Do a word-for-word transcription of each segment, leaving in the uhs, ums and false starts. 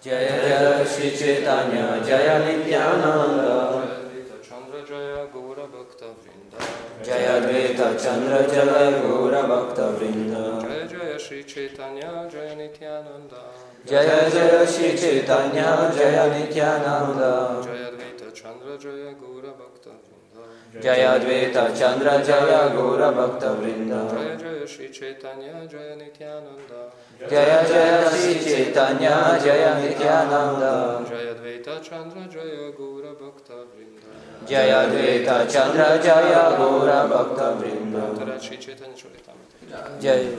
Jaya Jaya Shri Chaitanya Jaya Nityananda Jaya Gaura Bhakta Vrinda Jaya Advaita Chandra Jaya Gaura Bhakta Vrinda Jaya Jaya Shri Chaitanya Jaya Nityananda Jaya Jaya Shri Chaitanya Jaya Nityananda Jaya Advaita Chandra Jaya Gaura Bhakta Vrinda Jaya Advaita Chandra Jaya Gaura Bhakta Vrinda Jaya Jaya Shri Chaitanya Jaya Nityananda Jaya Jaya Shri Chaitanya Jaya Nityananda Jaya Advaita Chandra Jaya Gaura Bhakta Vrinda Jaya Advaita Chandra Jaya Gaura Bhakta Vrinda Tarat Shri Chaitanya Charitamrita Jai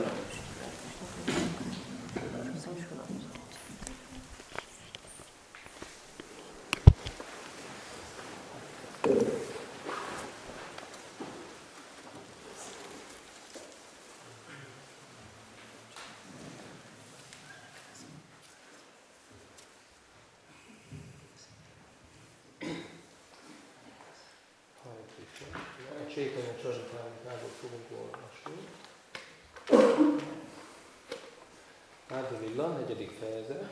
Chaitanya Charitamritából fogunk olvasni. Árdi Lilla, negyedik fejezet,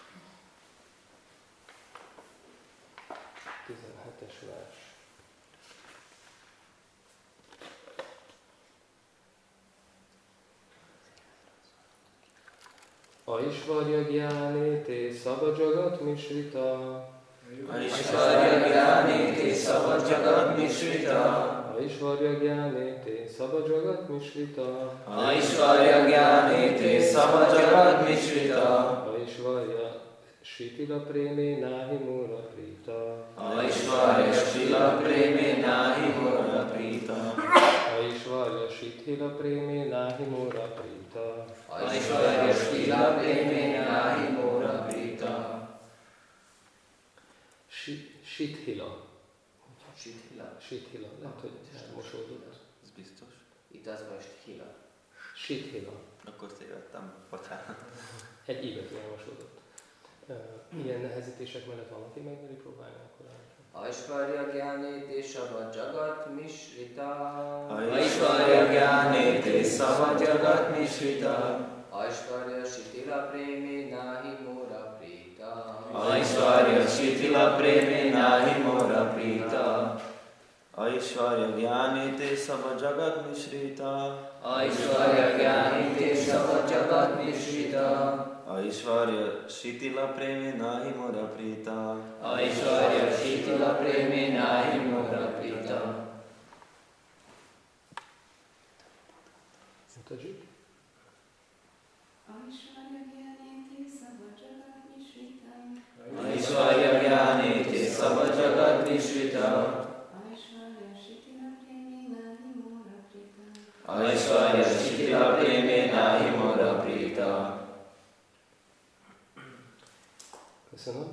tizenhetes vers. Aishvarya Gyáni Te Szaba Jagat Mishrita Aishvarya Gyáni Te Szaba Jagat Mishrita Aishvarya Gyáni Te Szaba Jagat Mishrita Aishvarya Gyáni Te Szaba Jagat Mishrita Aishvarya Shitila Preme Nahi Mura Prita Aishvarya Shitila Preme Nahi Mura Prita Aishvarya Shitila Preme Nahi Mura Prita Aishvarya Shitila Preme Nahi Mura Prita Shithila. Shithila. Shithila. Lehet, hogy elmosódott. Ez biztos. Itt az van Shithila. Shithila. Akkor tévedtem. Bocsánat. Egy ívet elmosódott. Ilyen nehezítések mellett valaki megmeri próbálni, akkor állítani. Aishvarya Gyáni Te Szaba Jagat Mishrita Aishvarya Gyáni Te Szaba Jagat Mishrita Aishvarya Shitila Preme Nahi Mura Prita Aishvarya Shitila Preme Nahi Mura Prita Aishvarya Gyáni Te Szaba Jagat Mishrita Aishvarya Gyáni Te Szaba Jagat Mishrita Aishvarya Shitila Preme Nahi Mura Prita Aishvarya Shitila Preme Nahi Mura Prita Mutasd. Aishvarya Gyáni Te Szaba Jagat Mishrita Aishvarya Gyáni Te Szaba Jagat Mishrita Aishvarya Shitila Preme Nahi Mura Prita Aishvarya Shitila Preme Nahi Mura Prita Köszönöm.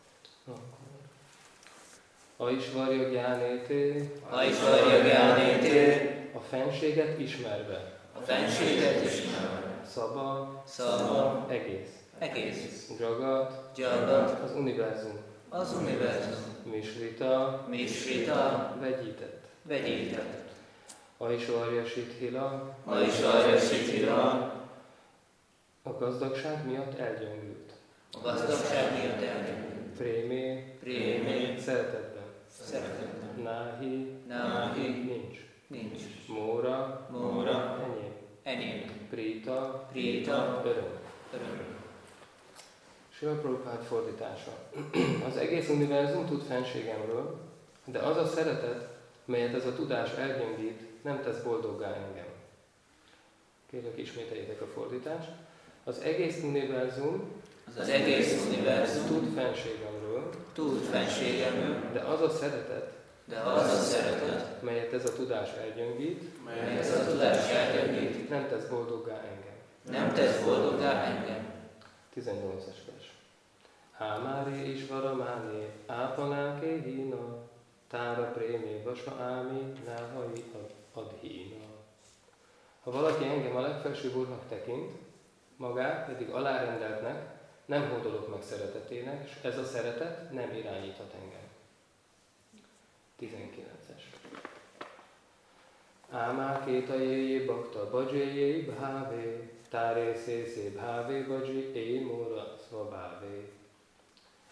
Aishvarya Gyáni Te Aishvarya Gyáni Te a fenséget ismerve. A fenséget ismerve. Szaba, Szaba, egész. egész. Jagat, Jagat, az univerzum. az univerzum. Mishrita, Mishrita, vegyített. vegyített. Aishvarya Shithila, Aishvarya Shitila, a gazdagság miatt elgyöngült. a gazdagság miatt elgyöngült. Prémé, Prémé, szeretetben. szeretetben. Náhi, Náhi, nincs. nincs. Móra, Móra, enyém. enyém. Prita, Prita, öröm. öröm. Srila Prabhupád fordítása. Az egész univerzum tud fenségemről, de az a szeretet, melyet ez a tudás elgyöngít, nem tesz boldoggá engem. Kérlek, ismételjétek a fordítást. Az egész univerzum Az egész univerzum tud fenségemről, tud fenségemről, de az a szeretet, de az a szeretet, melyet ez a tudás elgyöngít, mely ez a tudás elgyöngít, nem tesz boldoggá engem. nem tesz boldoggá engem. tizennyolcas vers. Hámári Isvaramáni, ápanáké hína, tára prémé vasa ámi, náhai adhína. Ha valaki engem a legfelsőbb úrnak tekint, magát pedig alárendeltnek, nem hódolok meg szeretetének, és ez a szeretet nem irányíthat engem. tizenkilences. Ámá kétajéjé bakta badzséjé bhávé, táré szészé bhávé badzsé, én móra szvabávé.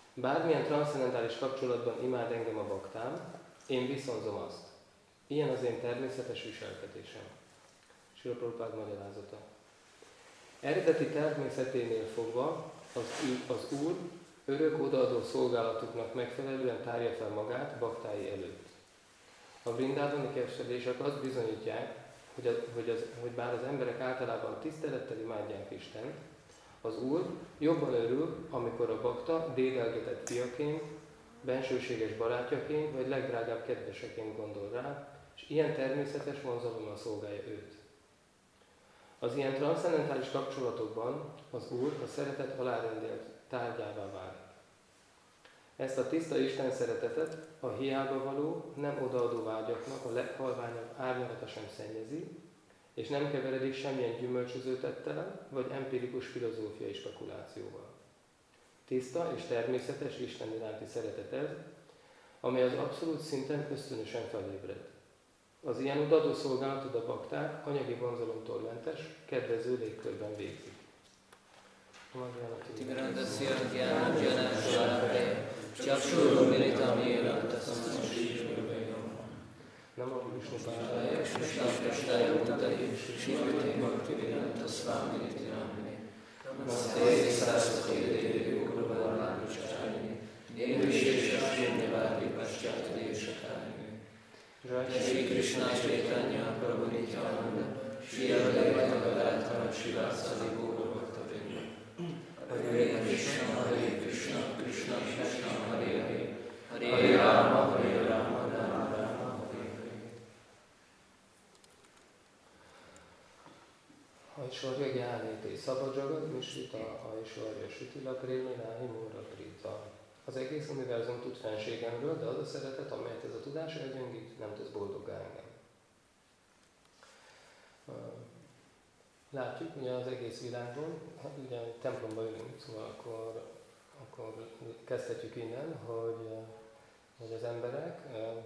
Bármilyen transzcendentális kapcsolatban imád engem a baktám, én viszonzom azt. Ilyen az én természetes viselkedésem. Srila Prabhupád magyarázata. Eredeti természeténél fogva az, az Úr örök odaadó szolgálatuknak megfelelően tárja fel magát baktái előtt. A vrindávani keserések azt bizonyítják, hogy, az, hogy, az, hogy bár az emberek általában tisztelettel imádják Istent, az Úr jobban örül, amikor a bakta dédelgetett fiaként, bensőséges barátjaként vagy legdrágább kedveseként gondol rá, és ilyen természetes vonzalommal szolgálja őt. Az ilyen transzcendentális kapcsolatokban az Úr a szeretet alárendelt tárgyává válik. Ezt a tiszta Isten szeretetet a hiába való, nem odaadó vágyaknak a leghalványabb árnyalata sem szennyezi, és nem keveredik semmilyen gyümölcsöző tettelen, vagy empirikus filozófiai spekulációval. Tiszta és természetes Isten iránti szeretet ez, amely az abszolút szinten ösztönösen felébred. Az ilyen odaadó szolgálatot a bakták anyagi vonzalomtól mentes, kedvező légkörben végzik. Tigrandasya gyana jana sharapre, chakshurumilitam yena tasam shrivayo. Namo Vishnupādaya Krishna Krishnaya Bhutale, Shrimate Bhaktivedanta Swamini Namane. Namaste Saraswati Devi Guruvana Vishacharine, Nirvishesha Shunyavadi Paschat Deshakarine. Shri Krishna Chaitanya Prabhu Nityananda, Shri Advaita Gadadhara Srivasadi Gaura Bhaktavinda. Hare Krishna, Hare Krishna, Krishna Krishna, Hare Hare, Hare Rama, Hare Rama, Rama Rama, Hare Hare. Aishwarya Gyánité Szabadzsagad Misrita Aishwarya Sutila Prémináhi Múra Prita. Az egész univerzum tud fenségemről, de az a szeretet, amelyet ez a tudás elgyöngít, nem tesz boldoggá engem. Látjuk ugye az egész világon, hát ugye templomba ülünk, szóval akkor, akkor kezdhetjük innen, hogy, hogy az emberek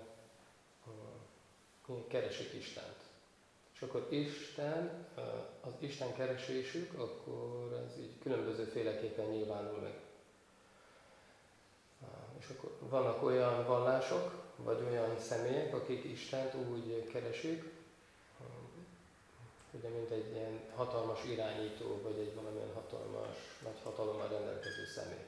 keresik Istent. És akkor Isten, az Isten keresésük, akkor ez így különbözőféleképpen nyilvánul meg. És akkor vannak olyan vallások, vagy olyan személyek, akik Istent úgy keresik, ugye, mint egy ilyen hatalmas irányító, vagy egy valamilyen hatalmas, nagy hatalommal rendelkező személy.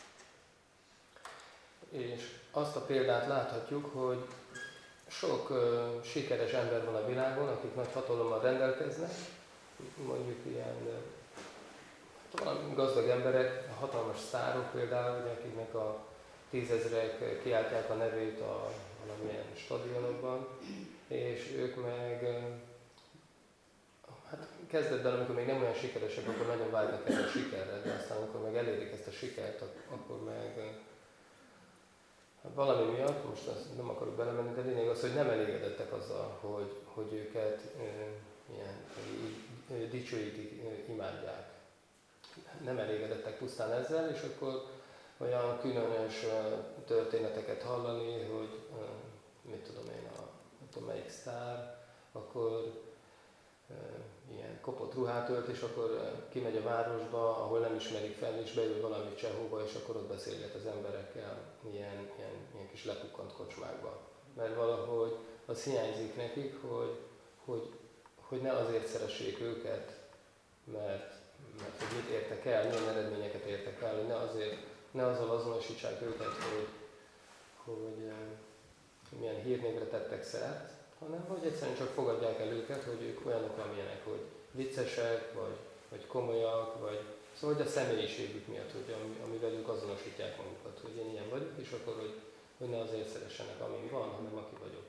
És azt a példát láthatjuk, hogy sok uh, sikeres ember van a világon, akik nagy hatalommal rendelkeznek, mondjuk ilyen uh, valami gazdag emberek, hatalmas sztárok például, ugye, akiknek a tízezrek kiáltják a nevét a valamilyen stadionokban, és ők meg uh, hát kezdetben, amikor még nem olyan sikeresek, akkor nagyon vágynak erre a sikerre, de aztán amikor meg elérik ezt a sikert, akkor meg hát valami miatt, most azt nem akarok belemenni, de lényeg az, hogy nem elégedettek azzal, hogy, hogy őket e, ilyen, e, dicsőítik, e, imádják. Nem elégedettek pusztán ezzel, és akkor olyan különös e, történeteket hallani, hogy e, mit tudom én, a, nem tudom melyik sztár, akkor ilyen kopott ruhát ölt, és akkor kimegy a városba, ahol nem ismerik fel, és beül valami csehóba, és akkor ott beszélget az emberekkel ilyen, ilyen, ilyen kis lepukkant kocsmákba. Mert valahogy az hiányzik nekik, hogy, hogy, hogy ne azért szeressék őket, mert, mert hogy mit értek el, milyen eredményeket értek el, hogy ne, azért, ne azzal azonosítsák őket, hogy, hogy milyen hírnévre tettek szert, hanem hogy egyszerűen csak fogadják el őket, hogy ők olyanok, amilyenek, hogy viccesek, vagy, vagy komolyak, vagy szóval hogy a személyiségük miatt, hogy amivel ők azonosítják magukat, hogy én ilyen vagyok, és akkor, hogy, hogy ne azért szeressenek, amin van, hanem aki vagyok.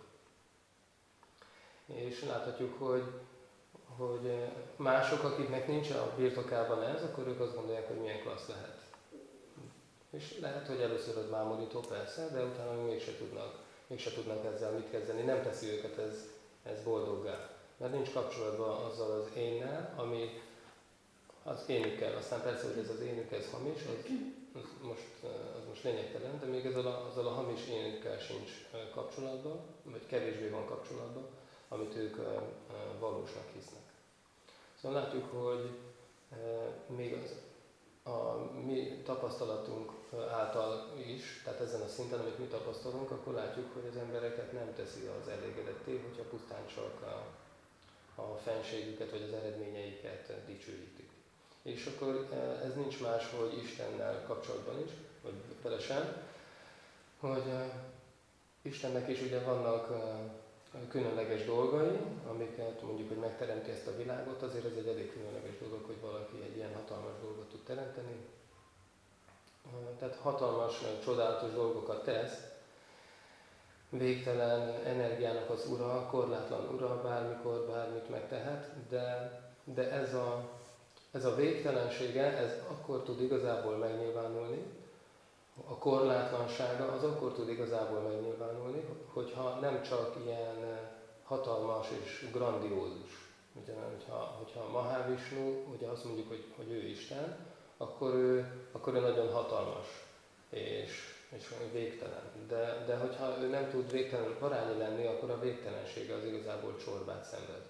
És láthatjuk, hogy, hogy mások, akiknek nincs a birtokában ez, akkor ők azt gondolják, hogy milyen klassz lehet. És lehet, hogy először az bámulító persze, de utána mégse tudnak mégse tudnak ezzel mit kezdeni, nem teszi őket ez, ez boldoggá. Mert nincs kapcsolatban azzal az énnel, ami az énükkel. Aztán persze, hogy ez az énük, ez hamis, az, az, most, az most lényegtelen, de még ezzel a, azzal a hamis énükkel sincs kapcsolatban, vagy kevésbé van kapcsolatban, amit ők valósnak hisznek. Szóval látjuk, hogy még az, a mi tapasztalatunk által is, tehát ezen a szinten, amit mi tapasztalunk, akkor látjuk, hogy az embereket nem teszi az elégedetté, hogyha pusztán csak a, a fenségüket vagy az eredményeiket dicsőítik. És akkor ez nincs más, hogy Istennel kapcsolatban is, vagy vele sem, hogy Istennek is ugye vannak különleges dolgai, amiket mondjuk, hogy megteremti ezt a világot, azért ez egy elég különleges dolog, hogy valaki egy ilyen hatalmas dolgot tud teremteni. Tehát hatalmas, csodálatos dolgokat tesz, végtelen energiának az ura, korlátlan ura, bármikor, bármit megtehet, de, de ez, a, ez a végtelensége, ez akkor tud igazából megnyilvánulni, a korlátlansága az akkor tud igazából megnyilvánulni, hogyha nem csak ilyen hatalmas és grandiózus. Ugye, hogyha, hogyha Mahavishnu, ugye azt mondjuk, hogy, hogy ő Isten, akkor ő, akkor ő nagyon hatalmas és, és végtelen. De, de hogyha ő nem tud végtelen parányi lenni, akkor a végtelensége az igazából csorbát szenved.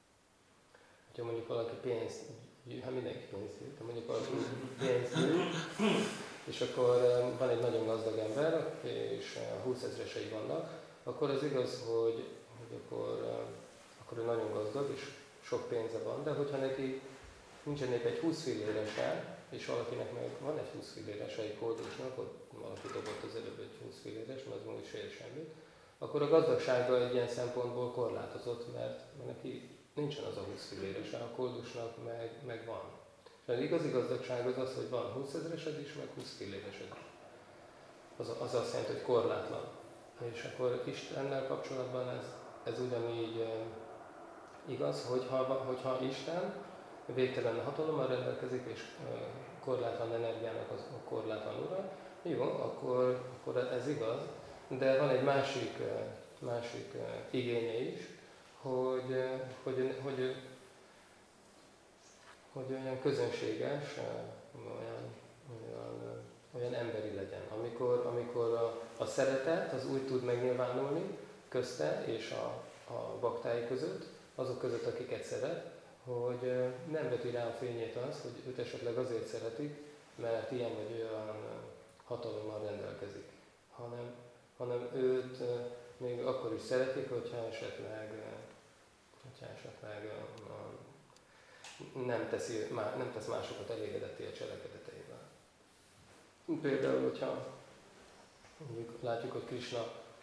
Ha mondjuk valaki pénzt, hát mindenki pénzt gyűjt, ha mondjuk valaki pénzt gyűjt, és akkor van egy nagyon gazdag ember, és húszezresei vannak, akkor az igaz, hogy, hogy akkor, akkor ő nagyon gazdag, és sok pénze van, de hogyha neki nincsen épp egy húsz fillérese, és valakinek meg van egy húsz fillérese egy koldusnak, ott valaki dobott az előbb egy húsz filléres, mert az is ér semmit, akkor a gazdagsága egy ilyen szempontból korlátozott, mert neki nincsen az a húsz fillérese, a koldusnak meg, meg van. És az igazi gazdagság az az, hogy van húszezresed is, meg húsz filléresed. Az, az azt jelenti, hogy korlátlan. És akkor Istennel kapcsolatban ez, ez ugyanígy e, igaz, hogyha, hogyha Isten végtelen hatalommal rendelkezik, és e, korlátlan energiának az a korlátlan ura, jó, akkor, akkor ez igaz, de van egy másik, másik igénye is, hogy, hogy, hogy, hogy olyan közönséges, olyan, olyan, olyan emberi legyen. Amikor, amikor a, a szeretet az úgy tud megnyilvánulni közte és a, a baktái között, azok között, akiket szeret, hogy nem veti rá a fényét az, hogy őt esetleg azért szeretik, mert ilyen vagy olyan hatalommal rendelkezik, hanem, hanem őt még akkor is szeretik, hogyha esetleg, hogyha esetleg nem, teszi, nem tesz másokat elégedetté a cselekedeteivel. Például, hogyha mondjuk látjuk, hogy Krishna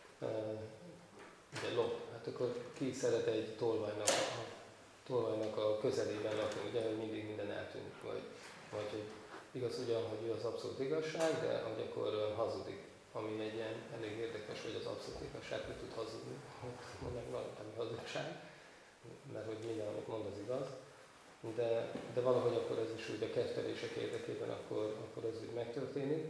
ugye lop, hát akkor ki szeret egy tolvajnak a, tolvajnak a közelében lakni, ugye, hogy mindig minden eltűnik, vagy, vagy hogy igaz ugyan, hogy ő az abszolút igazság, de hogy akkor hazudik, ami egy ilyen elég érdekes, hogy az abszolút igazság hogy tud hazudni, mondják valami hazugság, mert hogy minden, amit mond, az igaz, de, de valahogy akkor ez is úgy a kettelések érdekében akkor, akkor ez úgy megtörténik.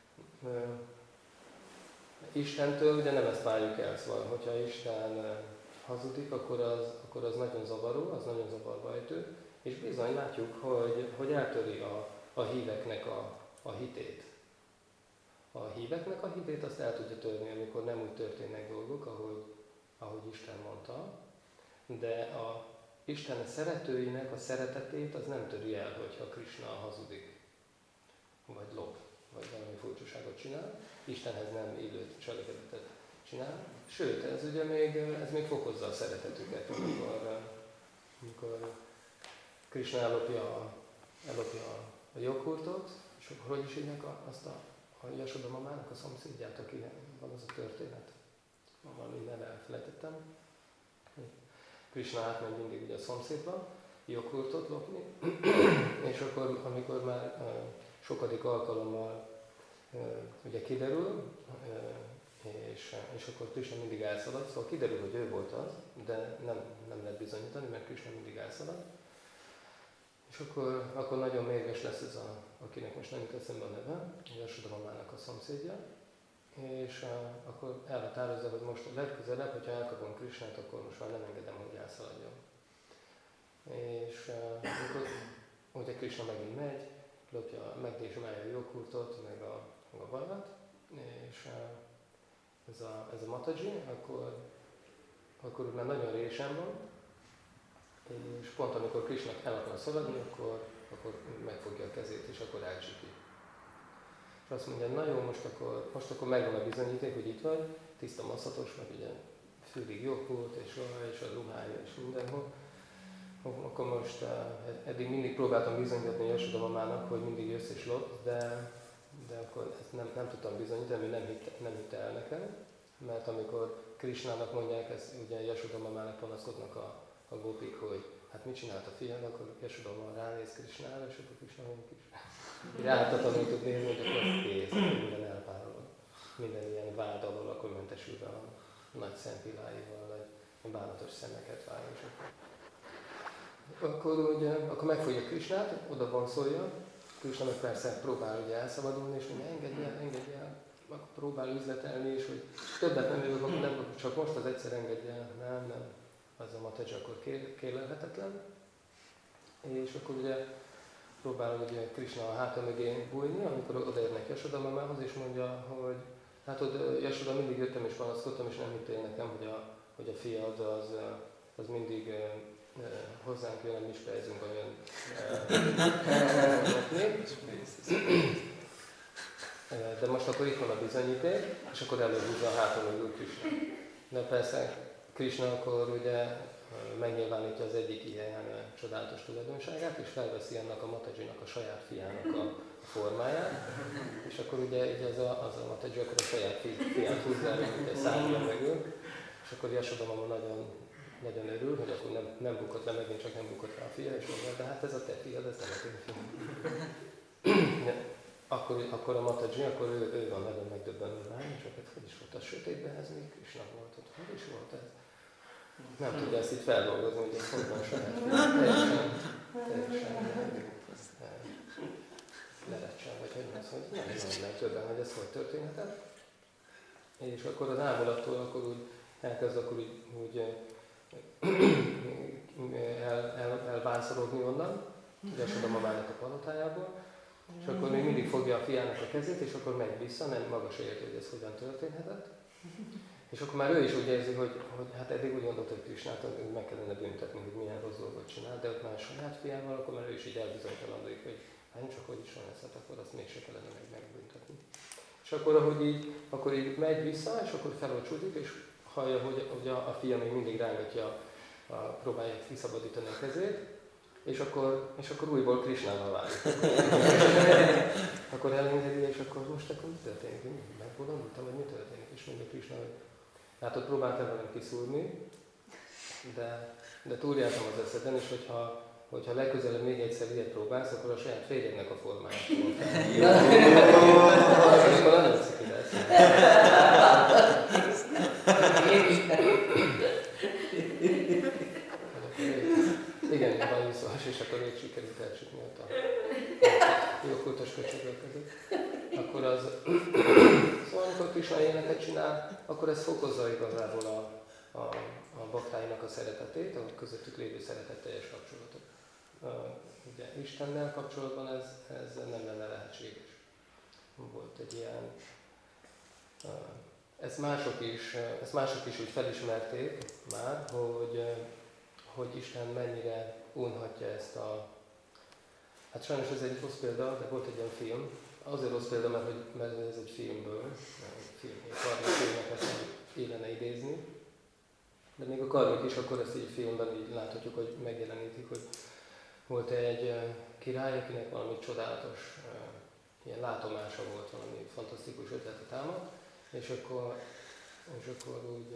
Istentől ugye nem ezt várjuk el, szóval, hogyha Isten hazudik, akkor az, akkor az nagyon zavaró, az nagyon zavarba ejtő, és bizony látjuk, hogy, hogy eltöri a, a híveknek a, a hitét. A híveknek a hitét azt el tudja törni, amikor nem úgy történnek dolgok, ahogy, ahogy Isten mondta, de a Isten szeretőinek a szeretetét az nem töri el, hogyha Krishna hazudik, vagy lop, vagy valami furcsaságot csinál. Istenhez nem illő cselekedetet csinál. Sőt, ez ugye még, ez még fokozza a szeretetüket, amikor, amikor Krishna ellopja, ellopja a joghurtot, és akkor hogy is hívják azt a, a Jasoda mamának a szomszédját, aki van az a történet. Valami neve elfelejtettem. Krishna átmegy mindig ugye a szomszédba, joghurtot lopni, és akkor, amikor már uh, sokadik alkalommal uh, ugye kiderül, uh, és, és akkor Krishna mindig elszalad, szóval kiderül, hogy ő volt az, de nem, nem lehet bizonyítani, mert Krishna mindig elszalad. És akkor, akkor nagyon mérges lesz ez, a, akinek most nem jut eszembe a neve, Jasoda mamának a szomszédja, és uh, akkor elhatározza, hogy most a legközelebb, hogyha elkapom Krishnát, akkor most már nem engedem, hogy elszaladjon. És uh, akkor ugye Krishna megint megy, lopja, megdésmálja a joghurtot, meg a, meg a vajat, és uh, ez, a, ez a Mataji, akkor, akkor már nagyon résen van, és pont amikor Krishna el akar szaladni, akkor, akkor megfogja a kezét, és akkor elcsipi. És azt mondja, na jó, most akkor, most akkor megvan a bizonyíték, hogy itt vagy, tiszta maszzatos, meg ugye fülig jobb volt, és, és a ruhája, és mindenhol. Akkor most eddig mindig próbáltam bizonyítani Jasoda mamának, hogy mindig jössz és lopsz, de, de akkor ezt nem, nem tudtam bizonyítani, mert nem hitte, nem hitte el nekem. Mert amikor Krishnának mondják, ezt ugye Jasoda mamának panaszkodnak a, a gópik, hogy hát mit csinált a fiad, akkor Jasoda mama ránéz Krishnára, és akkor Krishna mondjuk is. Így áltatlanul tud nézni, hogy akkor ez kész, minden elpárolog. Minden ilyen vád alól akkor mentesülve a nagy szempilláival, vagy bánatos szemeket vág, és akkor. Akkor, ugye, akkor megfogja Krishnát, oda vonszolja, Krishna meg persze próbál ugye elszabadulni, és mondja, engedj el, engedj el, akkor próbál üzletelni, és hogy többet nem jövök, akkor nem, csak most az egyszer engedj el, nem, nem, az a Mataji akkor kérlelhetetlen. És akkor ugye próbál ugye Krishna a háta mögé bújni, amikor odaérnek Jasoda mamához, és mondja, hogy hát ott Jasoda mindig jöttem és panaszkodtam, és nem hittél nekem, hogy a, hogy a fiad az, az mindig eh, hozzánk jön, nem is fejezünk olyan eh, de most akkor itt van a bizonyíték, és akkor előhúzza a háta mögül Krishna. De persze Krishna akkor ugye megnyilvánítja az egyik ilyen csodálatos tulajdonságát, és felveszi ennek a Matajinak a saját fiának a formáját, és akkor ugye így az a, az a Mataji akkor a saját fi, fiát húzza el, ugye szállja mögül, és akkor Jasoda mama nagyon, nagyon örül, hogy akkor nem, nem bukott le, megint csak nem bukott rá a fia, és mondja, de hát ez a te fiad, ez nem a te fiad. Akkor, akkor a Mataji, akkor ő, ő van nagyon megdöbbenve rá, és akkor hogy is volt a sötétben, ez még Krishna volt ott, hogy is volt ez? Nem tudja ezt így feldolgozni, hogy ez hogy van saját fiam, teljesen, teljesen lerecsen, vagy hogy az, hogy nem tudom többen, hogy ez hogy történhetett. És akkor az ámulattól akkor úgy elkezd akkor úgy, úgy el, el, elvánszorodni onnan, Jasoda mamának a palotájából, és akkor még mindig fogja a fiának a kezét, és akkor megy vissza, nem maga se érti, hogy ez hogyan történhetett. És akkor már ő is úgy érzi, hogy, hogy hát eddig úgy gondolta, hogy Krishnát meg kellene büntetni, hogy milyen rossz dolgot csinál, de ott már a saját fiával, akkor már ő is így elbizonytalanodik, hogy hát csak hogy is van ez, hát akkor azt mégse kellene meg megbüntetni. És akkor, ahogy így, akkor így megy vissza, és akkor felocsúdik, és hallja, hogy, hogy a, a fia még mindig rángatja, a, próbálja kiszabadítani a kezét, és akkor, és akkor újból Krishnával válik. Akkor elengedi, és akkor most akkor mi történik? Megbolondultam, vagy mi történik? És mondja Krishna, hogy hát ott próbáltam velem kiszúrni, de, de túljártam az eszeden, és hogyha, hogyha legközelebb még egyszer ilyet próbálsz, akkor a saját férjednek a formáját fogom fel. Akkor nagyon ciki lesz. Igen, van viszont, és akkor még sikerült elsütni ott a jó kultos köcsögök között. Akkor az, szóval amikor Krishna éneket csinál, akkor ez fokozza igazából a, a, a baktáinak a szeretetét, a közöttük lévő szeretetteljes kapcsolatot. Ugye Istennel kapcsolatban ez, ez nem lenne lehetséges. Volt egy ilyen, ezt mások is, ezt mások is úgy felismerték már, hogy, hogy Isten mennyire unhatja ezt a... Hát sajnos ez egy rossz példa, de volt egy ilyen film. Azért rossz példa, mert, hogy, mert ez egy filmből, film, karmik filmeket illene idézni. De még a karmik is, akkor ezt így filmben így láthatjuk, hogy megjelenítik, hogy volt egy király, akinek valami csodálatos ilyen látomása volt, valami fantasztikus ötlete támad, és akkor, és akkor úgy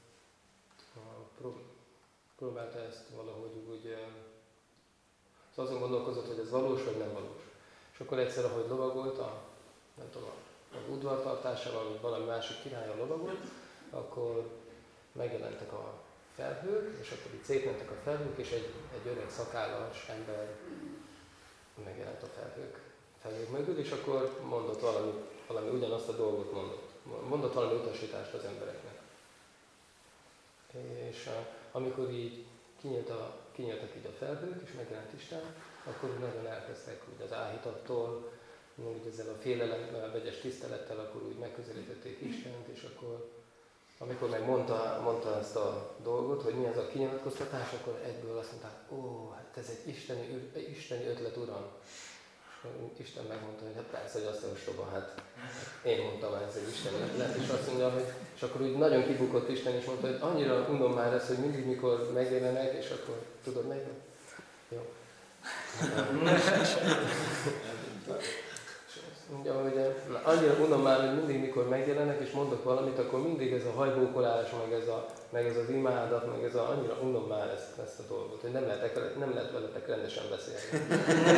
próbálta ezt valahogy úgy, szóval azon gondolkozott, hogy ez valós vagy nem valós. És akkor egyszer, ahogy lovagolt, a, nem tudom, az udvartartásával, vagy valami másik királlyal lovagolt, akkor megjelentek a felhők, és akkor itt szétmentek a felhők, és egy, egy öreg szakállas ember megjelent a felhők, felhők mögül, és akkor mondott valami, valami ugyanazt a dolgot mondott. Mondott valami utasítást az embereknek. És amikor így kinyílt a, kinyíltak így a felhők, és megjelent Isten, akkor nagyon elkezdtek úgy az áhítattól, úgy ezzel a félelemmel, a vegyes tisztelettel, akkor úgy megközelítették Istent, és akkor amikor meg mondta, mondta ezt a dolgot, hogy mi az a kinyilatkoztatás, akkor egyből azt mondták, ó, hát ez egy isteni, isteni ötlet, Uram. Isten megmondta, hogy hát persze, hogy azt a ostoba, hát én mondtam, ez egy Isten ötlet, és azt mondja, hogy és akkor úgy nagyon kibukott Isten, és mondta, hogy annyira unom már ezt, hogy mindig mikor megjelenek, és akkor tudod meg? Jó. Mondja, hogy na, annyira unom már, hogy mindig mikor megjelenek, és mondok valamit, akkor mindig ez a hajbókolás, meg ez, a, meg ez az imádat, meg ez a, annyira unom már ezt, ezt a dolgot, hogy nem, lehetek, nem lehet veletek rendesen beszélni.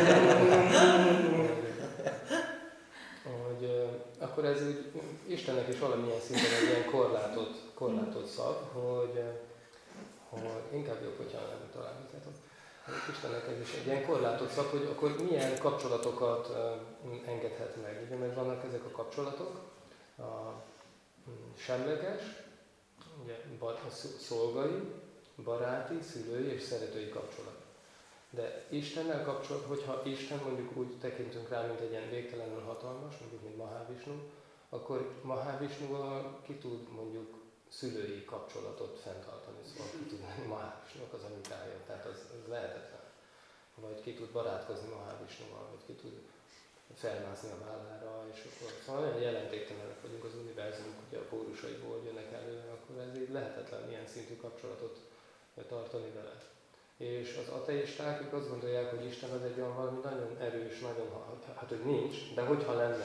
hogy, akkor ez úgy Istennek is valamilyen szinten egy ilyen korlátot, korlátot szab, hogy, hogy inkább jobb, hogyha nem találkozhatok. Istennek ez is egy ilyen korlátot szab, hogy akkor milyen kapcsolatokat uh, engedhet meg. Ugye, mert vannak ezek a kapcsolatok, a semleges, ugye, a szolgai, baráti, szülői és szeretői kapcsolat. De Istennel kapcsolat, hogyha Isten mondjuk úgy tekintünk rá, mint egy ilyen végtelenül hatalmas, mondjuk mint Mahavishnu, akkor Mahavishnuval ki tud mondjuk szülői kapcsolatot fenntartani, szóval ki tud lenni Mahavishnunak az anyukája, tehát az, az lehetetlen. Vagy ki tud barátkozni Mahavishnuval, vagy ki tud felmászni a vállára, és akkor szóval olyan jelentéktelenek vagyunk az univerzumok, ugye a pórusaiból jönnek elő, akkor ez így lehetetlen ilyen szintű kapcsolatot tartani vele. És az ateisták, ők azt gondolják, hogy Isten az egy olyan valami nagyon erős, nagyon, hát hogy nincs, de hogyha lenne,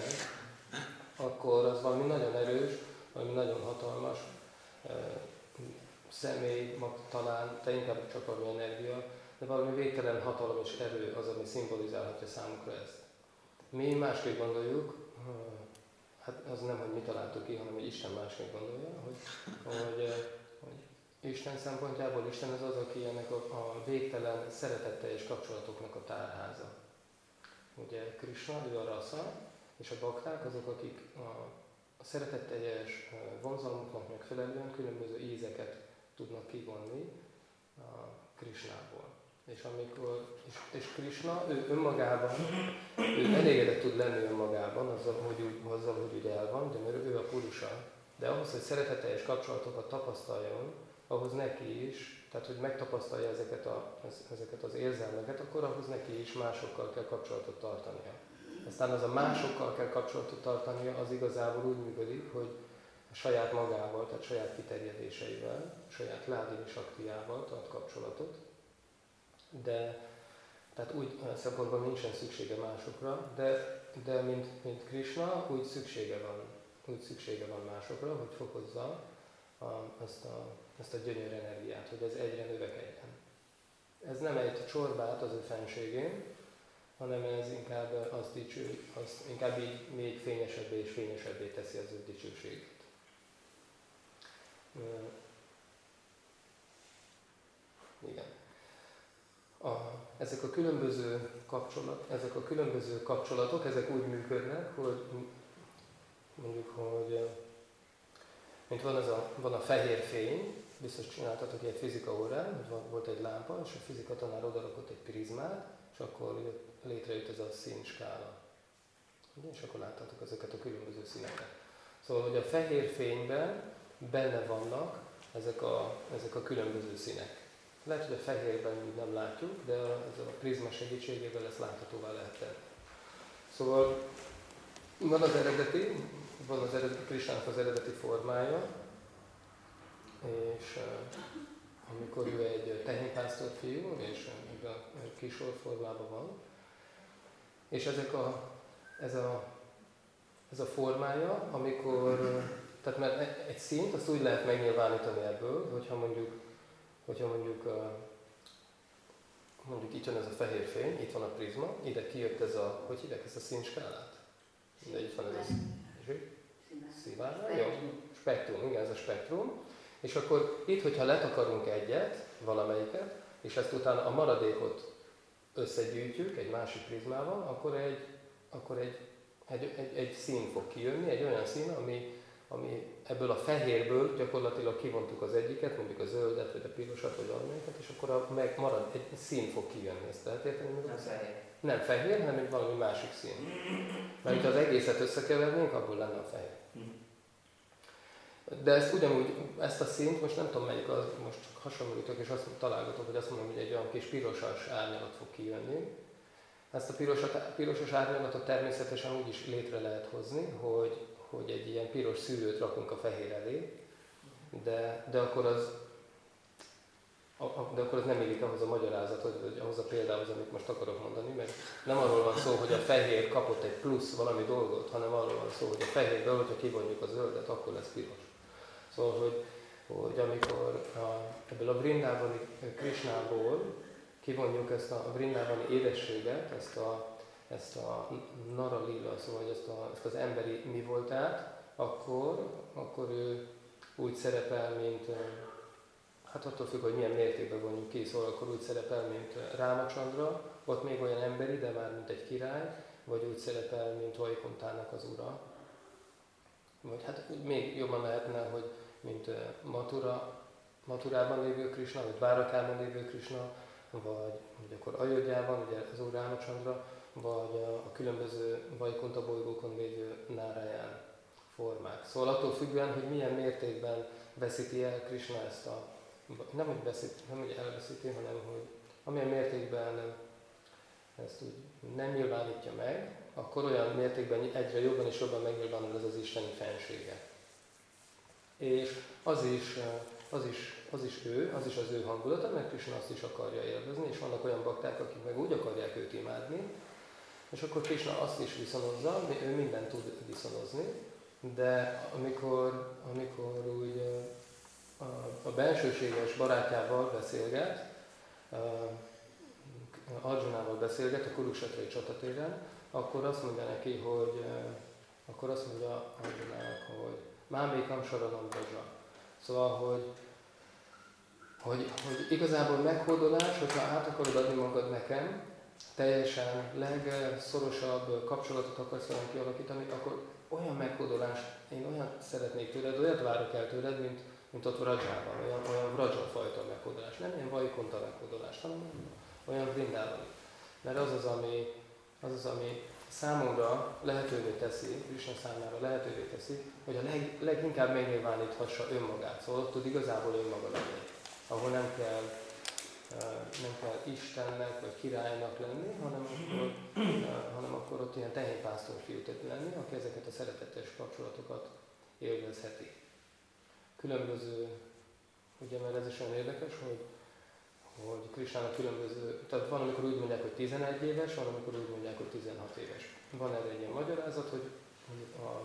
akkor az valami nagyon erős, valami nagyon hatalmas e, személy, talán, de inkább csak valami energia, de valami végtelen hatalom és erő az, ami szimbolizálhatja számukra ezt. Mi másképp gondoljuk, hát az nem, hogy mi találtuk ki, hanem hogy Isten másképp gondolja, hogy, hogy, hogy Isten szempontjából Isten az az, aki ennek a, a végtelen szeretetteljes kapcsolatoknak a tárháza. Ugye Krishna, ő a rasa, és a bakták azok, akik a, a szeretetteljes vonzalmuknak megfelelően különböző ízeket tudnak kivonni a Krishnából. És amikor, és, és Krishna, ő önmagában, ő elégedett tud lenni önmagában, azzal, hogy úgy, azzal, hogy úgy el van, de mert ő a Purusha. De ahhoz, hogy szeretetteljes kapcsolatokat tapasztaljon, ahhoz neki is, tehát hogy megtapasztalja ezeket, a, ezeket az érzelmeket, akkor ahhoz neki is másokkal kell kapcsolatot tartania. Aztán az a másokkal kell kapcsolatot tartania, az igazából úgy működik, hogy a saját magával, tehát saját kiterjedéseivel, saját ládini saktiával tart kapcsolatot. De, tehát úgy szempontból nincsen szüksége másokra, de, de mint, mint Krishna, úgy szüksége van, úgy szüksége van másokra, hogy fokozza a, azt, a, azt a gyönyör energiát, hogy ez egyre növekedjen. Ez nem egy csorbát az ő fenségén, hanem ez inkább azt dicső, azt inkább így még fényesebbé és fényesebbé teszi az ő dicsőségét. Igen. A, ezek, a különböző kapcsolat, ezek a különböző kapcsolatok, ezek úgy működnek, hogy mondjuk, hogy mint van, ez a, van a fehér fény, biztos csináltatok egy fizika órán, hogy volt egy lámpa, és a fizika tanár odarakott egy prizmát, és akkor jött, létrejött ez a színskála. És akkor láttátok ezeket a különböző színeket. Szóval, hogy a fehér fényben benne vannak ezek a, ezek a különböző színek. Lehet, hogy a fehérben úgy nem látjuk, de ez a prizma segítségével ezt láthatóvá lehet tenni. Szóval van az eredeti, van az eredeti, Krishnának az eredeti formája, és uh, amikor ő egy tehénpásztor fiú, és uh, a kisor formában van, és ezek a, ez, a, ez a formája, amikor, uh, tehát mert egy színt, azt úgy lehet megnyilvánítani ebből, hogyha mondjuk hogyha mondjuk, mondjuk itt jön ez a fehér fény, itt van a prizma, ide kijött ez a, hogy hívják ezt a színskálát? De itt van ez a szivárvány, jó, spektrum, igen, ez a spektrum. És akkor itt, hogyha letakarunk egyet, valamelyiket, és ezt utána a maradékot összegyűjtjük egy másik prizmával, akkor egy, akkor egy, egy, egy, egy szín fog kijönni, egy olyan szín, ami ami ebből a fehérből gyakorlatilag kivontuk az egyiket, mondjuk a zöldet, vagy a pirosat, vagy valamelyiket, és akkor a, meg marad, egy szín fog kijönni, ezt lehet érteni? Nem fehér. Nem fehér, hanem egy valami másik szín. Mert ha az egészet összekevernénk, abból lenne a fehér. De ezt ugyanúgy, ezt a színt, most nem tudom melyik az, most csak hasonlítok, és azt találgatok, hogy azt mondom, hogy egy olyan kis pirosas árnyalat fog kijönni, Ezt a pirosat, pirosos árnyalatot természetesen úgy is létre lehet hozni, hogy, hogy egy ilyen piros szűrőt rakunk a fehér elé, de, de, akkor az, de akkor az nem illik ahhoz a magyarázathoz, vagy ahhoz a példához, amit most akarok mondani, mert nem arról van szó, hogy a fehér kapott egy plusz valami dolgot, hanem arról van szó, hogy a fehérből, hogyha kivonjuk a zöldet, akkor lesz piros. Szóval, hogy, hogy amikor a, ebből a Vrindávani Krisnából kivonjuk ezt a Vrindávani édességet, ezt a, ezt a Nara Lila, szóval ezt, a, ezt az emberi mi voltát, akkor, akkor ő úgy szerepel, mint, hát attól függ, hogy milyen mértékben vonjuk ki, szóval akkor úgy szerepel, mint Rámacsandra, ott még olyan emberi, de már mint egy király, vagy úgy szerepel, mint Vaikuntának az ura. Vagy hát még jobban lehetne, hogy mint Mathura, Mathurában lévő Krisna, vagy Dvárakában lévő Krisna, vagy, vagy akkor Ajodhyában, ugye az úr Rámacsandra, vagy a, a különböző Vaikunta bolygókon lévő Nárayán formák. Szóval attól függően, hogy milyen mértékben veszíti el Krisna ezt a, nem hogy, veszít, nem hogy elveszíti, hanem hogy amilyen mértékben ezt úgy nem nyilvánítja meg, akkor olyan mértékben egyre jobban és jobban megnyilvánul ez az isteni fensége. És az is, az is, az is ő, az is az ő hangulata, mert Krisna azt is akarja élvezni, és vannak olyan bakták, akik meg úgy akarják őt imádni, és akkor Krisna azt is viszonozza, ő mindent tud viszonozni, de amikor, amikor úgy a, a bensőséges barátjával beszélget, Arjunával beszélget a Kurukshetrai csatatéren, akkor azt mondja neki, hogy akkor azt mondja Arjunának, hogy Mámékam Saranam Braja. Szóval, hogy, hogy, hogy igazából meghódolás, hogyha át akarod adni magad nekem, teljesen legszorosabb kapcsolatot akarsz velem kialakítani, akkor olyan meghódolás, én olyan szeretnék tőled, olyat várok el tőled, mint, mint ott Vrajában, olyan, olyan Vraja fajta meghódolás. Nem ilyen Vaikunta meghódolás, hanem olyan Vrindában. Mert az az, ami, az az, ami számomra lehetővé teszi, Krisna számára lehetővé teszi, hogy a leg, leginkább megnyilváníthassa önmagát. Szóval ott tud igazából önmaga lenni, ahol nem kell, nem kell Istennek vagy királynak lenni, hanem akkor, hanem akkor ott ilyen tehénpásztor fiú tud lenni, aki ezeket a szeretetes kapcsolatokat élvezheti. Különböző, ugye mert ez is olyan érdekes, hogy hogy Krisnának különböző, tehát van, amikor úgy mondják, hogy tizenegy éves, van, amikor úgy mondják, hogy tizenhat éves. Van erre egy ilyen magyarázat, hogy a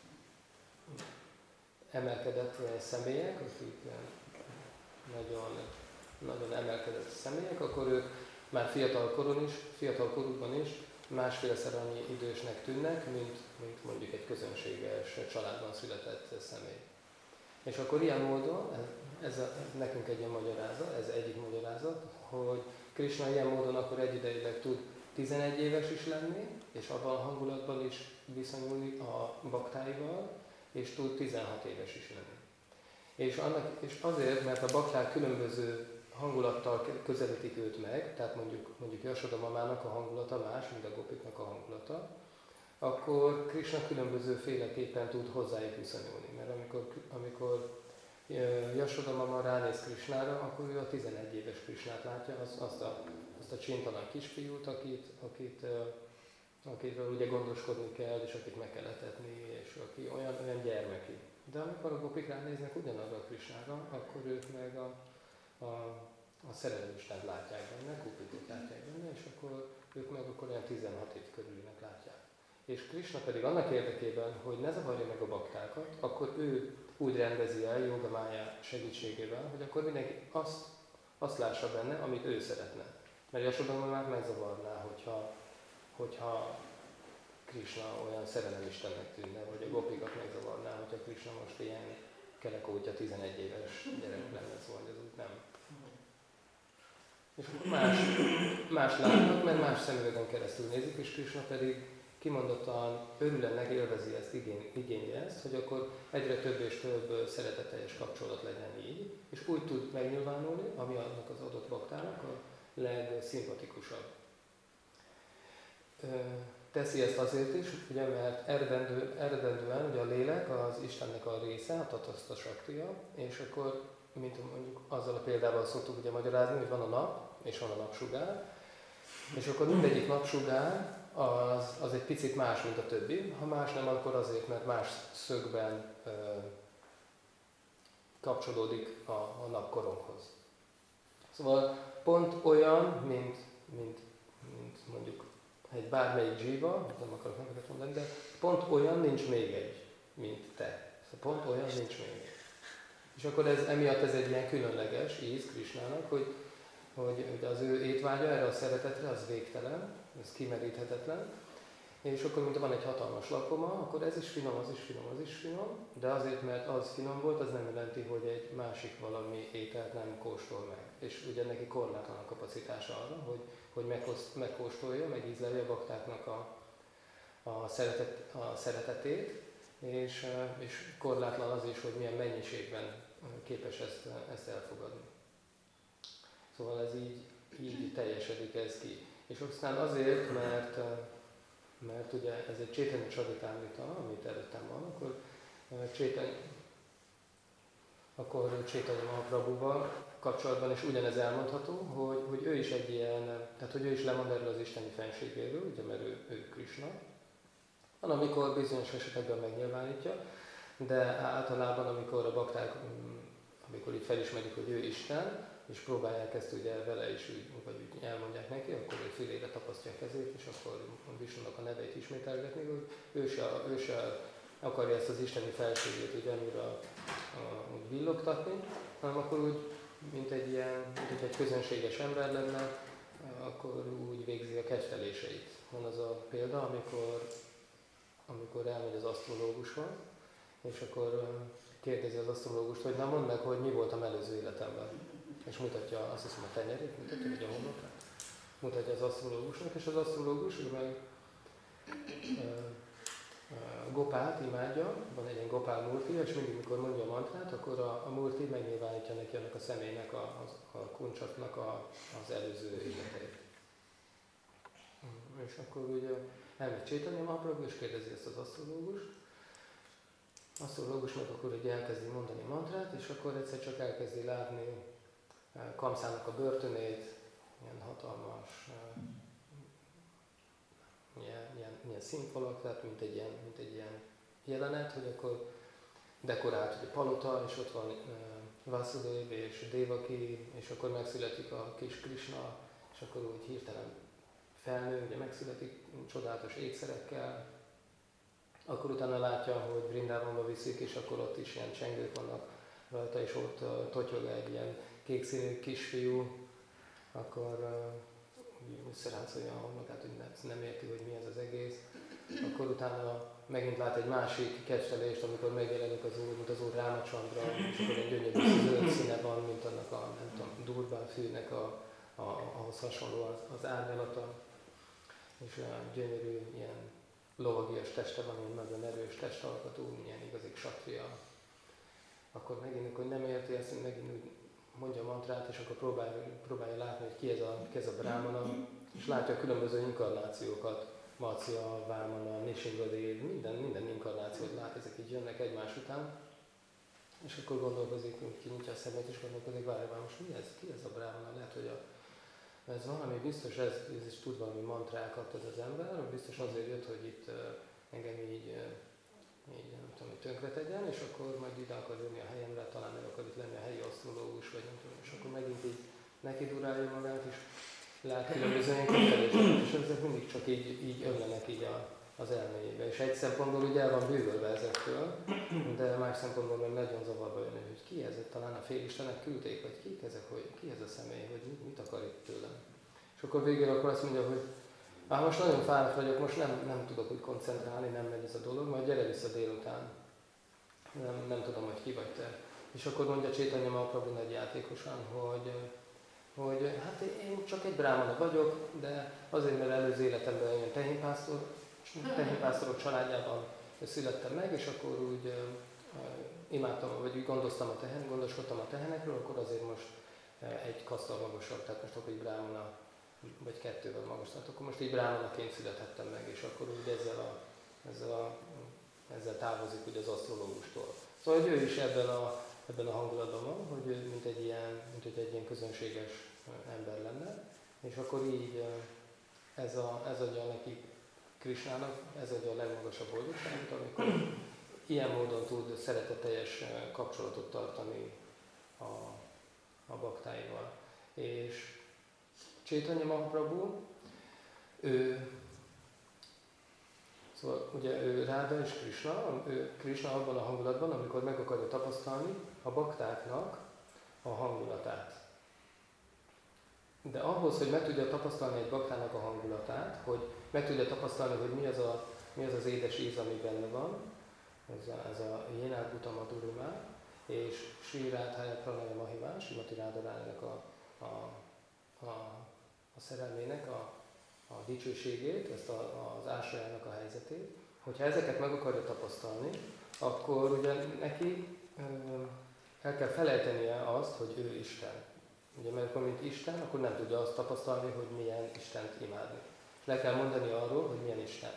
emelkedett személyek, akik nagyon, nagyon emelkedett személyek, akkor ők már fiatal koron is, fiatal korukban is másfélszer annyi idősnek tűnnek, mint, mint mondjuk egy közönséges családban született személy. És akkor ilyen módon, ez, a, ez nekünk egy ilyen magyarázat, ez egyik magyarázat, hogy Krisna ilyen módon akkor egyidejileg tud tizenegy éves is lenni, és abban a hangulatban is viszonyulni a baktáival, és tud tizenhat éves is lenni. És, annak, és azért, mert a bakták különböző hangulattal közelítik őt meg, tehát mondjuk, mondjuk Jasoda mamának a hangulata más, mint a gopiknak a hangulata, akkor Krisna különböző féleképpen tud hozzájuk viszonyulni. Mert amikor, amikor Jasoda mama ránéz Krisnára, akkor ő a tizenegy éves Krisnát látja, az, azt, a, azt a csintalan kisfiút, akit, akit, akitről ugye gondoskodni kell, és akit meg kell etetni, és aki olyan, olyan gyermeki. De amikor a gopik ránéznek ugyanarra a Krisnára, akkor ők meg a, a, a szerelőistent látják benne, Kupitot látják benne, és akkor ők meg akkor olyan tizenhat év körülinek látják. És Krisna pedig annak érdekében, hogy ne zavarja meg a baktákat, akkor ő úgy rendezi el Jóga Mája segítségével, hogy akkor mindenki azt, azt lássa benne, amit ő szeretne. Mert Jasoda már megzavarná, hogyha, hogyha Krisna olyan szerelemistennek tűnne, vagy a gopikat megzavarná, hogyha Krisna most ilyen kelekótya tizenegy éves gyerek lenne, szóval ez úgy nem. És más, más látnak, mert más szemüvegen keresztül nézik, és Krisna pedig kimondottan örül ennek, élvezi ezt, igény, igénye ezt, hogy akkor egyre több és több szeretetteljes kapcsolat legyen így, és úgy tud megnyilvánulni, ami annak az adott baktának a legszimpatikusabb. Teszi ezt azért is, ugye, mert eredendő, eredendően ugye a lélek az Istennek a része, a tataszta saktia, és akkor, mint mondjuk azzal a példával szoktuk ugye magyarázni, hogy van a nap, és van a napsugár, És akkor mindegyik napsugár az, az egy picit más, mint a többi. Ha más nem, akkor azért, mert más szögben ö, kapcsolódik a, a napkoronghoz. Szóval pont olyan, mint, mint, mint mondjuk egy bármelyik zsíva, nem akarok neked mondani, de pont olyan nincs még egy, mint te. Szóval pont olyan nincs még egy. És akkor ez, emiatt ez egy ilyen különleges íz Krisnának, hogy, hogy, hogy az ő étvágya erre a szeretetre az végtelen, ez kimeríthetetlen, és akkor, mint van egy hatalmas lakoma, akkor ez is finom, az is finom, az is finom, de azért, mert az finom volt, az nem jelenti, hogy egy másik valami ételt nem kóstol meg. És ugye neki korlátlan a kapacitása arra, hogy, hogy megkóstolja, megízlelje a baktáknak a, a, szeretet, a szeretetét, és, és korlátlan az is, hogy milyen mennyiségben képes ezt, ezt elfogadni. Szóval ez így, így teljesedik ez ki. És aztán azért, mert, mert ugye ez egy Chaitanya Charitamrita, amit előttem van, akkor Chaitanya, akkor Chaitanya Mahaprabhuval kapcsolatban is ugyanez elmondható, hogy, hogy ő is egy ilyen, tehát hogy ő is lemond erről az isteni fenségéről, ugye, mert ő, ő Krishna, van, amikor bizonyos esetekben megnyilvánítja, de általában, amikor a bakták, amikor így felismerik, hogy ő Isten, és próbálják ezt ugye vele is úgy, vagy úgy elmondják neki, akkor ő fülére tapasztja a kezét, és akkor Visnunak a neveit ismételgetni, hogy ő se, ő se akarja ezt az isteni felségét úgy annyira úgy villogtatni, hanem akkor úgy, mint egy ilyen, mint egy közönséges ember lenne, akkor úgy végzi a kedveléseit. Van az a példa, amikor, amikor elmegy az asztrológushoz, és akkor kérdezi az asztrológust, hogy na mondd meg, hogy mi volt a előző életemben. És mutatja, azt hiszem a tenyerét, mutatja, hogy a homlokát. Mutatja az asztrológusnak, és az asztrológus, ő meg e, e, Gopált imádja, van egy ilyen Gopál Murti, és mindig, mikor mondja a mantrát, akkor a, a Murti megnyilvánítja neki annak a személynek, a, a, a kuncsatnak a, az előző életeit. És akkor ugye elmegy Chaitanya Mahaprabhu, és kérdezi ezt az asztrológust. Asztrológus meg akkor ugye elkezdi mondani a mantrát, és akkor egyszer csak elkezdi látni Kamszának a börtönét, ilyen hatalmas, ilyen, ilyen, ilyen színfalak, tehát mint egy ilyen, mint egy ilyen jelenet, hogy akkor dekorált ugye palota, és ott van uh, Vasudev és Devaki, és akkor megszületik a kis Krishna, és akkor úgy hirtelen felnő, ugye megszületik csodálatos ékszerekkel, akkor utána látja, hogy Vrindávonba viszik, és akkor ott is ilyen csengők vannak rajta, és ott uh, totyog egy ilyen kékszínű kisfiú, akkor uh, összeráncolja a homlokát, hogy nem, nem érti, hogy mi ez az egész. Akkor utána megint lát egy másik kecstelést, amikor megjelenik az úr, mint az úr Rámacsandra, és akkor egy gyönyörű zöld színe van, mint annak a, nem tudom, durván fűnek a, a, ahhoz hasonló az, az árnyalata. És olyan gyönyörű, ilyen lovagias teste van, ilyen nagyon erős testalkatú, ilyen igazi ksatria. Akkor megint, hogy nem érti ezt, megint úgy mondja a mantrát, és akkor próbálja, próbálja látni, hogy ki ez a, ki ez a brahmana, és látja a különböző inkarnációkat, Matsya, Vámana, Nishingadev, minden, minden inkarnációt lát, ezek így jönnek egymás után, és akkor gondolkozik, kinyitja a szemét, és gondolkozik, várj, várj, most mi ez? Ki ez a brahmana? Lehet, hogy a, ez valami biztos, ez, ez is tud valami mantrákat ez az ember, biztos azért jött, hogy itt uh, engem így, uh, így nem tudom, hogy tönkre tegyen, és akkor majd ide akar jönni a helyemre, talán meg akar itt lenni a helyi asztrológus, vagy nem tudom, és akkor megint így neki durálja magát, és lát különböző köteléseket, és ezek mindig csak így, így ömlenek így a, az elméjébe. És egy szempontból ugye el van bűvölve ezektől, de más szempontból meg nagyon zavarba jön, hogy ki ez, talán a félistenek küldték, vagy kik ezek, hogy ki ez a személy, hogy mit, mit akar itt tőlem. És akkor végül akkor azt mondja, hogy ah, most nagyon fáradt vagyok, most nem, nem tudok úgy koncentrálni, nem megy ez a dolog, majd gyere vissza délután. Nem, nem tudom, hogy ki vagy te. És akkor mondja Chaitanya Mahaprabhu nagy játékosan, hogy hogy hát én csak egy brámana vagyok, de azért, mert előző életemben ilyen tehénpásztor, tehénpásztorok családjában születtem meg, és akkor úgy uh, imádtam, vagy úgy gondoztam a tehen, gondoskodtam a tehenekről, akkor azért most uh, egy kasztal magasabb, tehát most akkor egy brámana, vagy kettővel magasabb, tehát akkor most így brámanaként születhettem meg, és akkor úgy ezzel, a, ezzel, a, ezzel távozik ugye az asztrológustól. Szóval hogy ő is ebben a ebben a hangulatban van, hogy ő mint egy ilyen, mint egy ilyen közönséges ember lenne, és akkor így, ez, a, ez adja nekik Krisnának, ez adja a legmagasabb boldogságot, amikor ilyen módon tud szeretetteljes kapcsolatot tartani a, a baktáival. És Chaitanya Mahaprabhu, ő, szóval ugye ő Ráda és Krishna, ő Krishna abban a hangulatban, amikor meg akarja tapasztalni a baktáknak a hangulatát. De ahhoz, hogy meg tudja tapasztalni egy baktának a hangulatát, hogy meg tudja tapasztalni, hogy mi az a, mi az, az édes íz, ami benne van, ez a, ez a Jénát Buta Madhurima, és Sri Rádhája Pranaya Mahimá, Srimati Rádaránának a, a, a, a szerelmének a, a dicsőségét, ezt a, az ásrajának a helyzetét. Hogyha ezeket meg akarja tapasztalni, akkor ugye neki ö, el kell felejtenie azt, hogy ő Isten. Ugye, mert akkor mint Isten, akkor nem tudja azt tapasztalni, hogy milyen Istent imádni. És le kell mondani arról, hogy milyen Isten.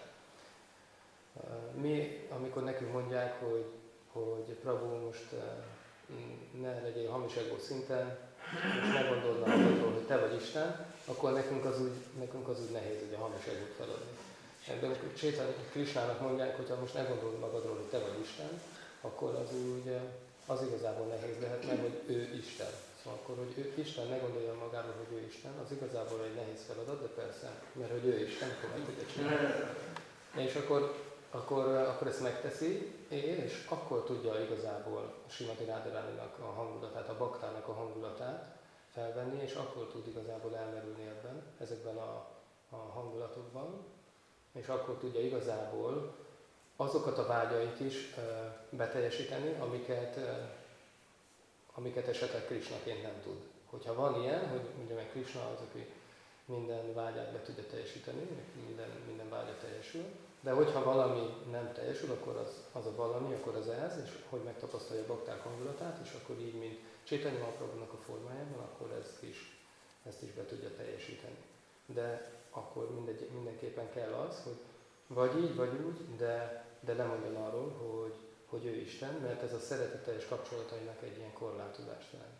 Mi, amikor nekünk mondják, hogy, hogy Prabhu most ne legyél hamis egó szinten, és ne gondold magadról, hogy te vagy Isten, akkor nekünk az úgy, nekünk az úgy nehéz, hogy a hamis egót feladni. De amikor Chaitanya Krishnának mondják, hogy ha most ne gondold magadról, hogy te vagy Isten, akkor az úgy, az igazából nehéz lehet, mert hogy ő Isten. Szóval akkor, hogy ő Isten ne gondolja magáról, hogy ő Isten, az igazából egy nehéz feladat, de persze, mert hogy ő Isten, akkor meg tudja csinálni. És akkor, akkor, akkor ezt megteszi, és akkor tudja igazából Srimati Rádaráninak a hangulatát, a baktának a hangulatát felvenni, és akkor tud igazából elmerülni ebben, ezekben a, a hangulatokban, és akkor tudja igazából azokat a vágyait is beteljesíteni, amiket, amiket esetleg Krishnaként nem tud. Hogyha van ilyen, hogy ugye meg Krishna az, aki minden vágyát be tudja teljesíteni, minden, minden vágya teljesül, de hogyha valami nem teljesül, akkor az, az a valami, akkor az ez, és hogy megtapasztalja a bakták hangulatát, és akkor így, mint Chaitanya Mahaprabhunak a formájában, akkor ezt is, ezt is be tudja teljesíteni. De akkor mindegy, mindenképpen kell az, hogy vagy így, vagy úgy, de, de lemondjon arról, hogy, hogy ő Isten, mert ez a szeretetteljes kapcsolatainak egy ilyen korlátozást jelent.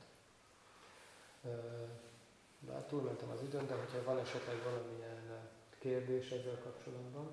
Bár túlmentem az időn, de hogyha van esetleg valamilyen kérdés ezzel kapcsolatban.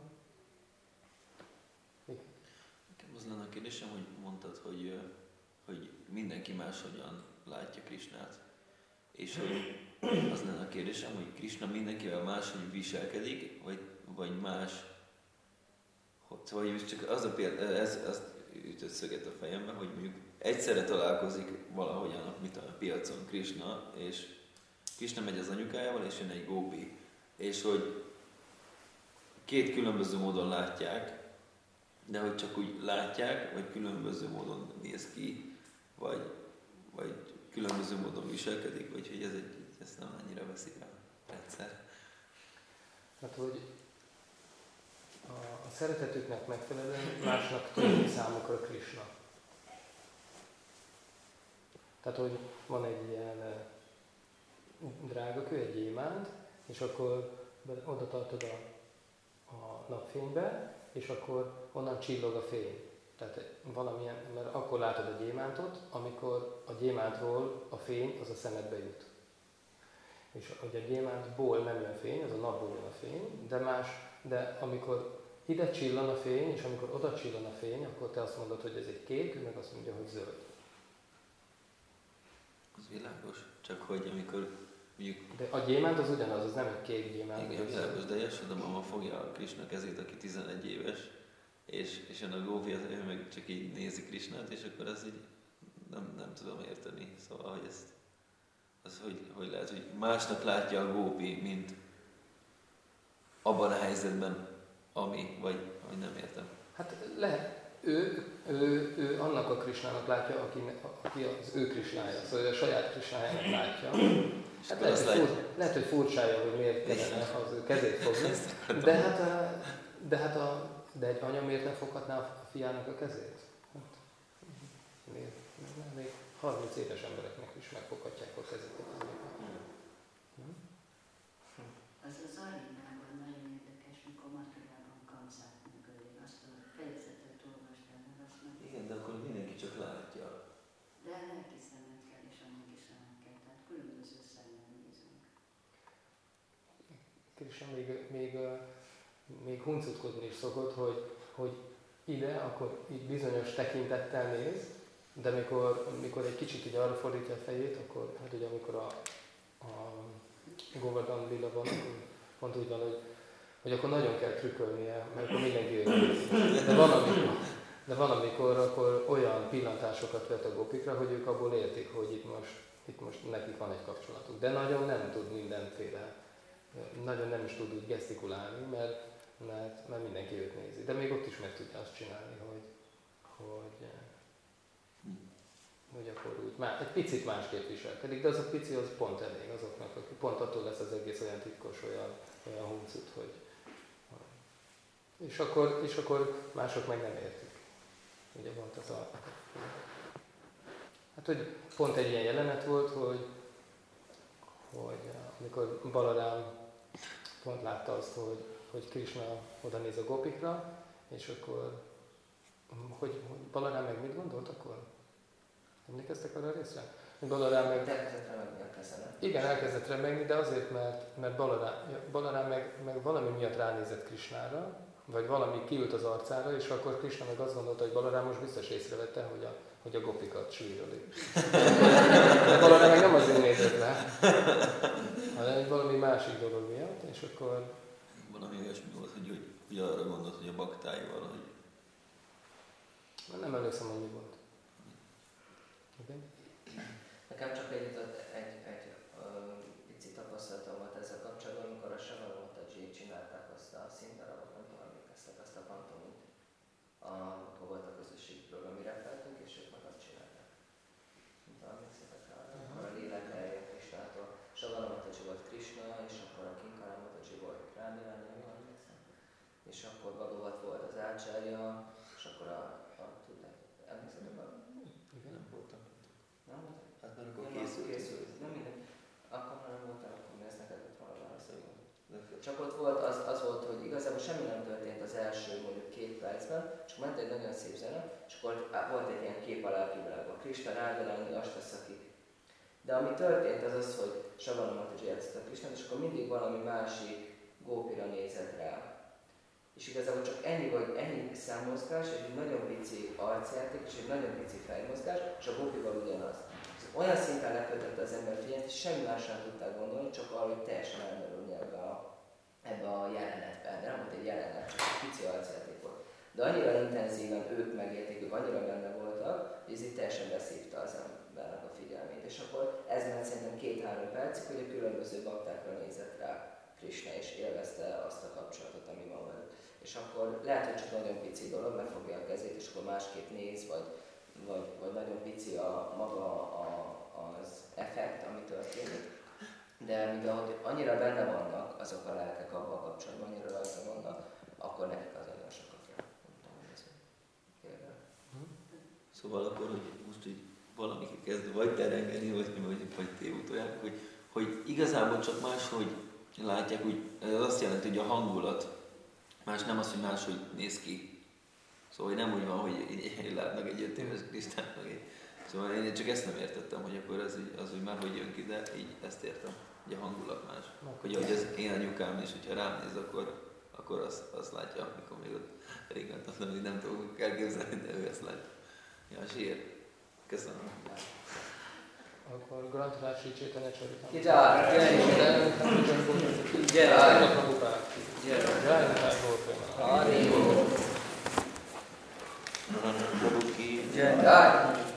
Igen. Nekem az lenne a kérdésem, hogy mondtad, hogy, hogy mindenki máshogyan látja Krisnát. És hogy az lenne a kérdésem, hogy Krishna mindenkivel máshogy viselkedik, vagy, vagy más. Szóval csak az a példa, ez azt ütött szöget a fejembe, hogy mondjuk egyszerre találkozik valahogyan mit a piacon Krishna, és Krishna megy az anyukájával, és jön egy gópi. És hogy két különböző módon látják, de hogy csak úgy látják, vagy különböző módon néz ki, vagy, vagy különböző módon viselkedik, vagy hogy ez egy, ezt nem annyira veszik el a rendszer. Hát, hogy a, a szeretetüknek megfelelően másnak tűnik számukra Krishna. Tehát, hogy van egy ilyen drágakő, egy gyémánt, és akkor oda tartod a, a napfénybe, és akkor onnan csillog a fény. Tehát valamilyen, mert akkor látod a gyémántot, amikor a gyémántról a fény az a szemedbe jut. És ugye a gyémántból nem jön fény, az a napból jön a fény, de más, de amikor ide csillan a fény, és amikor oda csillan a fény, akkor te azt mondod, hogy ez egy kék, ő meg azt mondja, hogy zöld. Az világos, csak hogy amikor mondjuk... De a gyémánt az ugyanaz, az nem egy kék gyémánt. Igen, világos, de Jasoda mama fogja a Krishna kezét, aki tizenegy éves, és, és jön a gópi, ő meg csak így nézi Krishnát, és akkor az így nem, nem tudom érteni. Szóval, hogy ezt, az hogy, hogy lehet, hogy másnak látja a gópi, mint abban a helyzetben, ami, vagy, vagy nem értem. Hát lehet. Ő, ő, ő annak a Krishnának látja, aki, aki az ő Krishnája, szóval a saját Krishnájának látja. Hát lehet, hogy fur, lehet, hogy furcsája, hogy miért kellene az ő kezét fogni, de hát, a, de, hát a, de egy anya miért ne foghatná a fiának a kezét? Hát, miért? Még harminc éves embereknek is megfoghatják a kezét. Hmm. Az az arénában nagyon érdekes, mikor Mathurában Kamszát megöli, azt a fejezetet olvastál, meg azt meg... Igen, de akkor mindenki csak látja. De lelki szemekkel és anyagi szemekkel, tehát különböző szemmel nézünk. Krishna még, még, még huncutkodni is szokott, hogy, hogy ide, akkor így bizonyos tekintettel néz, de mikor, mikor egy kicsit így arra fordítja a fejét, akkor hát ugye amikor a, a Govardhan Lila van, akkor pont úgy van, hogy, hogy akkor nagyon kell trükkölnie, mert akkor mindenki őt nézi. De van, amikor, de van, amikor akkor olyan pillantásokat vet a gopikra, hogy ők abból értik, hogy itt most, itt most nekik van egy kapcsolatuk. De nagyon nem tud mindenféle, nagyon nem is tud úgy gesztikulálni, mert, mert, mert mindenki őt nézi. De még ott is meg tudja azt csinálni, hogy, hogy, hogy akkor úgy má, egy picit másképp viselkedik, de az a pici az pont elég azoknak, akik pont attól lesz az egész olyan titkos, olyan, olyan huncut, hogy és akkor, és akkor mások meg nem értik. Ugye volt az a... Hát, hogy pont egy ilyen jelenet volt, hogy, hogy amikor Balarám pont látta azt, hogy, hogy Krishna oda néz a gopikra, és akkor, hogy, hogy Balarám meg mit gondolt akkor? Emlékeztek arra a részre? Balarám meg... Elkezdett remegni a kezemet. Igen, elkezdett remegni, de azért, mert, mert Balarám, Balarám meg, meg valami miatt ránézett Krishnára, vagy valami kiült az arcára, és akkor Krishna meg azt gondolta, hogy Balarám most biztos észrevette, hogy a, hogy a gopikat sűröli. De Balarám meg nem azért nézett rá, hanem egy valami másik dolog miatt, és akkor... Valami olyasmi volt, hogy, hogy, hogy arra gondolt, hogy a baktáival, hogy... Nem emlékszem, hogy mi volt. Okay. Nekem csak egy, egy, egy uh, pici tapasztalatom volt ezzel kapcsolatban, amikor a Savarmataji csinálták azt a színdarabot, nem tudom, emlékeztek, azt a pantomit. Akkor volt a közösségi program, mire feltünk, és ők meg azt csinálták. Nem tudom, emlékszetek rá, akkor a lélek eljött Krishnától. Savarmataji volt Krishna, és akkor a Kinkaramataji volt Rámilán, nem jól emlékszem. És akkor Bhagavat volt az ácsárja, és akkor a, a tudták, emlékszetek arra? Igen. Nem voltam. Nem volt? Hát már akkor Nem, készült. készült. Nem minden. Akkor már nem voltál, akkor mi ezt neked lett volna válaszolni. Csak ott volt, az, az volt, hogy igazából semmi nem történt az első mondjuk két percben, csak ment egy nagyon szép zene, és akkor volt egy ilyen kép a lelkivilágban. Krishna Rágolányi Astaszakik. De ami történt az az, hogy Savarmataji játszott a Krishnát, és akkor mindig valami másik gópira nézett rá. És igazából csak ennyi vagy ennyi számmozgás, egy nagyon pici arcjáték és egy nagyon pici fejmozgás, és a gópival ugyanaz. Olyan szinten lekötette az ember figyelmet, és semmi másra nem tudták gondolni, csak arra, hogy teljesen elmerülni ebbe a, ebbe a jelenetben. De nem volt egy jelenet, csak egy pici arcjáték volt. De annyira intenzíven ők megélték, ők annyira benne voltak, hogy ez itt teljesen beszívta az embernek a figyelmét. És akkor ez ment szerintem két-három percig, hogy a különböző baktákra nézett rá Krishna, és élvezte azt a kapcsolatot, ami van velük. És akkor lehet, hogy csak nagyon pici dolog, megfogja a kezét, és akkor másképp néz, vagy, vagy, vagy nagyon pici a maga a, az effekt, ami történik. De mivel annyira benne vannak azok a lelkek abban a kapcsolatban, annyira rajta vannak, akkor nekik az nagyon sokat kell. Szóval akkor, hogy most így valami kezd vagy terengeni, vagy, vagy, vagy tévutolják, hogy, hogy igazából csak máshogy látják, hogy ez azt jelenti, hogy a hangulat más nem az, hogy máshogy néz ki. Szóval nem úgy van, hogy így látnak egy öt éves Krisnát, meg egy... Szóval én csak ezt nem értettem, hogy akkor az, így, az úgy már hogy jön ki, de így ezt értem, hogy a hangulat más. Hogy ahogy az én anyukám is, hogyha rám néz, akkor, akkor azt, azt látja, amikor még ott régen tudom, hogy nem tudok elképzelni, de ő ezt látja. Ja, sír. Köszönöm. Akkor gratulál Sri Chaitanya Charitamrita. Gyere! Gyere! Gyere! Gyere! Gyere!